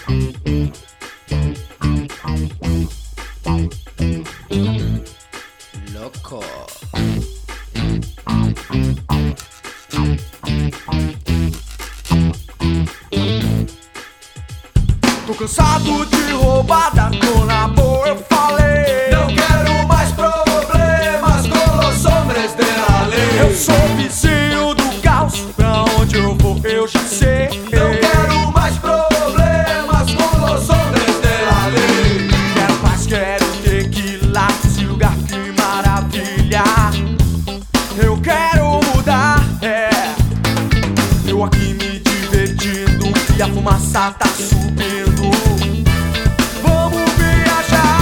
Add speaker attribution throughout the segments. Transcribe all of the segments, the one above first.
Speaker 1: Loco.
Speaker 2: Tô cansado de roubada, tô na boa, eu falei.
Speaker 3: Não quero mais problemas com os hombres de la lei.
Speaker 2: Eu sou vizinho do caos, pra onde eu vou eu já sei.
Speaker 3: Não quero mais problemas com os hombres de la lei.
Speaker 2: Quero paz, quero tequila, esse lugar que maravilha. Eu quero mudar, eu aqui me divertindo e a fumaça tá subindo. Vamos viajar,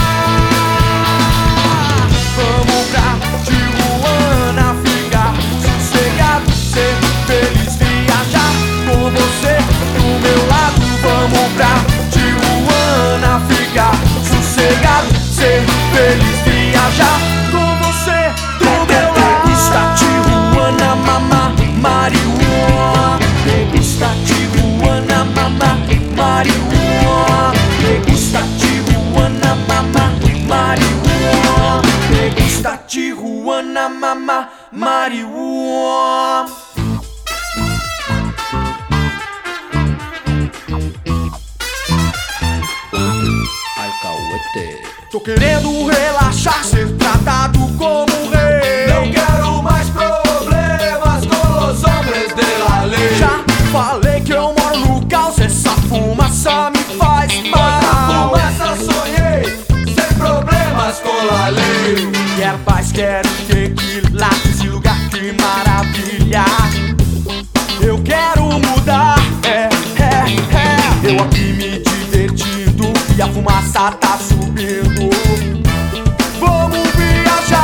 Speaker 2: vamos pra Tijuana, ficar sossegado, ser feliz, viajar com você do meu lado. Vamos pra Tijuana, ficar sossegado, ser feliz, viajar com você do meu lado. Está Tijuana, mamá, marihuana. Me gusta Tijuana, mamá, marihuana. Me gusta Tijuana, mamá, marihuana. Me gusta Tijuana, mamá, marihuana.
Speaker 1: Alcahuete.
Speaker 2: Tô querendo relaxar, ser tratado como rei.
Speaker 3: Não quero mais problemas com os hombres de la lei.
Speaker 2: Já falei que eu moro no caos, essa fumaça me faz mal.
Speaker 3: Fumaça sonhei, sem problemas com la lei.
Speaker 2: Quero paz, quero tequila, esse lugar que maravilha. Eu quero mudar, eu aqui me divertindo e a fumaça tá subindo. Vamos viajar,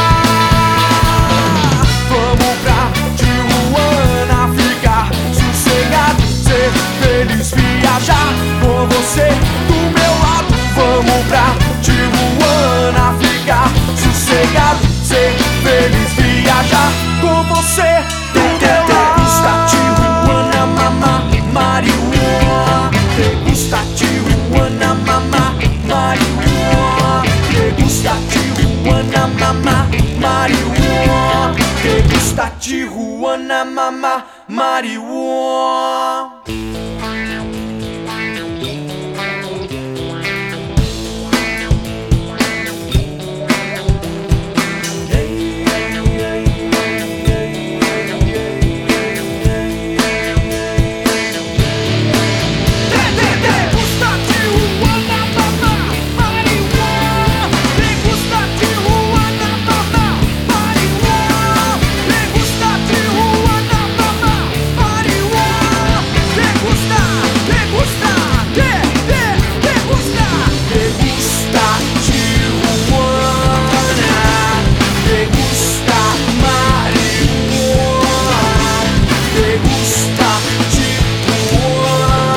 Speaker 2: vamos pra Tijuana, ficar sossegado, ser feliz, viajar com você do meu lado. Vamos pra Tijuana, ficar sossegado, ser feliz, viajar com você do meu lado. Está Tijuana, mamá, marihuana. Te gusta Tijuana, mamá, marihuana. Te gusta Tijuana, mamá, marihuana. Te gusta Tijuana, mamá, marihuana.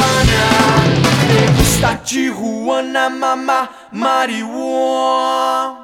Speaker 2: Tijuana, mamá, marihuana.